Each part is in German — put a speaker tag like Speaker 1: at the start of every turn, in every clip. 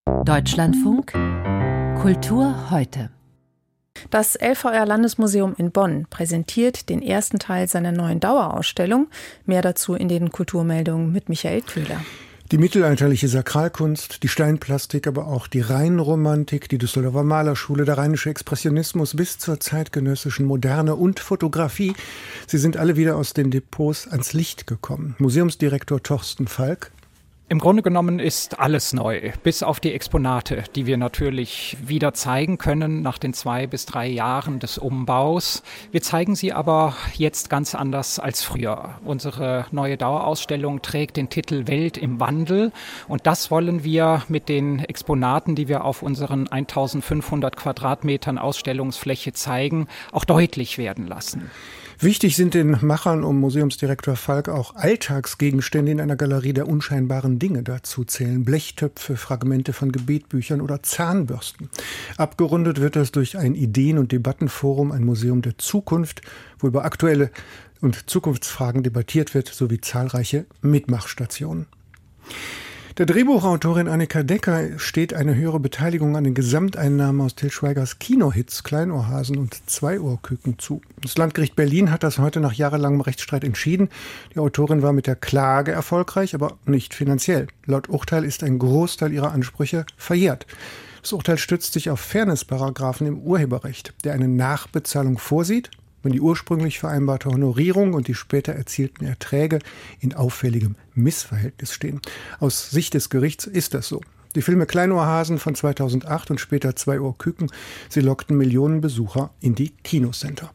Speaker 1: Deutschlandfunk Kultur heute.
Speaker 2: Das LVR-Landesmuseum in Bonn präsentiert den ersten Teil seiner neuen Dauerausstellung. Mehr dazu in den Kulturmeldungen mit Michael Köhler.
Speaker 3: Die mittelalterliche Sakralkunst, die Steinplastik, aber auch die Rheinromantik, die Düsseldorfer Malerschule, der rheinische Expressionismus bis zur zeitgenössischen Moderne und Fotografie. Sie sind alle wieder aus den Depots ans Licht gekommen. Museumsdirektor Thorsten Falk.
Speaker 4: Im Grunde genommen ist alles neu, bis auf die Exponate, die wir natürlich wieder zeigen können nach den 2 bis 3 Jahren des Umbaus. Wir zeigen sie aber jetzt ganz anders als früher. Unsere neue Dauerausstellung trägt den Titel Welt im Wandel und das wollen wir mit den Exponaten, die wir auf unseren 1500 Quadratmetern Ausstellungsfläche zeigen, auch deutlich werden lassen.
Speaker 3: Wichtig sind den Machern um Museumsdirektor Falk auch Alltagsgegenstände in einer Galerie der unscheinbaren Dinge. Dazu zählen Blechtöpfe, Fragmente von Gebetbüchern oder Zahnbürsten. Abgerundet wird das durch ein Ideen- und Debattenforum, ein Museum der Zukunft, wo über aktuelle und Zukunftsfragen debattiert wird, sowie zahlreiche Mitmachstationen. Der Drehbuchautorin Annika Decker steht eine höhere Beteiligung an den Gesamteinnahmen aus Til Schweigers Kinohits Kleinohrhasen und Zweiohrküken zu. Das Landgericht Berlin hat das heute nach jahrelangem Rechtsstreit entschieden. Die Autorin war mit der Klage erfolgreich, aber nicht finanziell. Laut Urteil ist ein Großteil ihrer Ansprüche verjährt. Das Urteil stützt sich auf Fairnessparagraphen im Urheberrecht, der eine Nachbezahlung vorsieht, wenn die ursprünglich vereinbarte Honorierung und die später erzielten Erträge in auffälligem Missverhältnis stehen. Aus Sicht des Gerichts ist das so. Die Filme Kleinohrhasen von 2008 und später Zweiohrküken, sie lockten Millionen Besucher in die Kinocenter.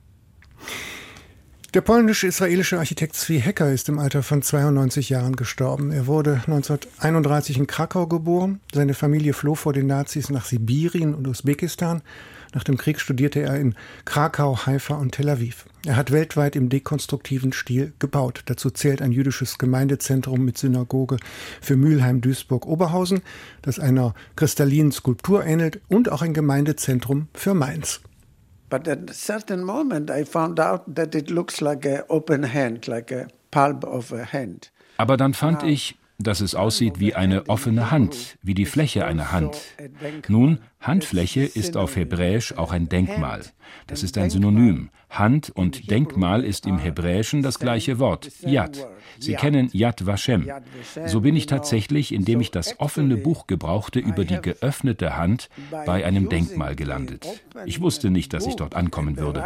Speaker 3: Der polnisch-israelische Architekt Zvi Hecker ist im Alter von 92 Jahren gestorben. Er wurde 1931 in Krakau geboren. Seine Familie floh vor den Nazis nach Sibirien und Usbekistan. Nach dem Krieg studierte er in Krakau, Haifa und Tel Aviv. Er hat weltweit im dekonstruktiven Stil gebaut. Dazu zählt ein jüdisches Gemeindezentrum mit Synagoge für Mülheim-Duisburg-Oberhausen, das einer kristallinen Skulptur ähnelt, und auch ein Gemeindezentrum für Mainz.
Speaker 5: But at a certain moment I found out that it looks like an open hand, like a palm of a hand.
Speaker 6: Aber dann fand ich, dass es aussieht wie eine offene Hand, wie die Fläche einer Hand. Nun, Handfläche ist auf Hebräisch auch ein Denkmal. Das ist ein Synonym. Hand und Denkmal ist im Hebräischen das gleiche Wort, Yad. Sie kennen Yad Vashem. So bin ich tatsächlich, indem ich das offene Buch gebrauchte, über die geöffnete Hand bei einem Denkmal gelandet. Ich wusste nicht, dass ich dort ankommen würde.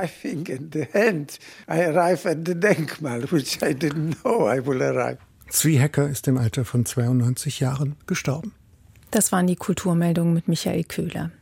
Speaker 3: Zvi Hecker ist im Alter von 92 Jahren gestorben.
Speaker 2: Das waren die Kulturmeldungen mit Michael Köhler.